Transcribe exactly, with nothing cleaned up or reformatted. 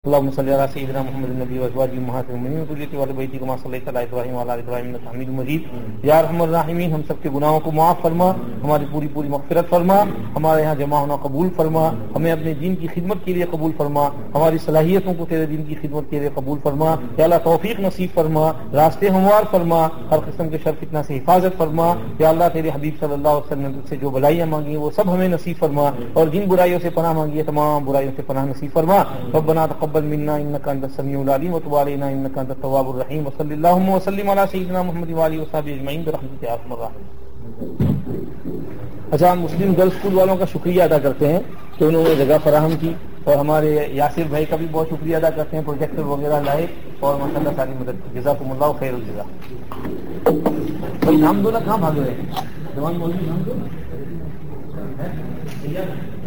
अल्लाहुम्मा सल्ली अला सय्यिदिना मुहम्मदिन नबी व अज़वाजिहि उम्महातिल मुमिनीन व अहलि बैतिहि कमा सल्लैता अला इब्राहीम व अला आलि इब्राहीम इन्नका हमीदुम मजीद। या अरहमर राहिमीन, हम सबके गुनाहों को माफ फरमा, हमारी पूरी पूरी मग़फ़िरत फरमा, हमारे यहाँ जमा होना कबूल फरमा, हमें अपने दीन की खिदमत के लिए कबूल फरमा, हमारी सलाहियतों को तेरे दीन की खिदमत के लिए कबूल फरमा। या अल्लाह तौफीक नसीब फरमा, रास्ते हमवार फरमा, हर किस्म के शर फितना से हिफाजत फरमा। या अल्लाह तेरे हबीब सल्लल्लाहु अलैहि वसल्लम से जो भलाइयाँ मांगी वो सब हमें नसीब फरमा, और जिन बुराइयों से पनाह मांगी है तमाम बुराइयों से पनाह नसीब फरमा। रब्बना तक़ब्बल मिन्ना इन्नका अंतस समीउल अलीम व तुब अलैना इन्नका अंतत तव्वाबुर रहीम व सल्लल्लाहु व सल्लिम अला सय्यिदिना मुहम्मद व आलिहि व सहबिहि अजमईन बिरहमतिका या अरहमर राहिमीन। अच्छा, हम मुस्लिम गर्ल्स स्कूल वालों का शुक्रिया अदा करते हैं कि उन्होंने जगह फराहम की, और हमारे यासिर भाई का भी बहुत शुक्रिया अदा करते हैं, प्रोजेक्टर वगैरह लाए और माशाअल्लाह सारी मदद। जज़ाकुमुल्लाहु खैरुल जज़ा। भाई नाम दो ना, कहाँ भाग रहे हैं जवान मौलवी, नाम दो।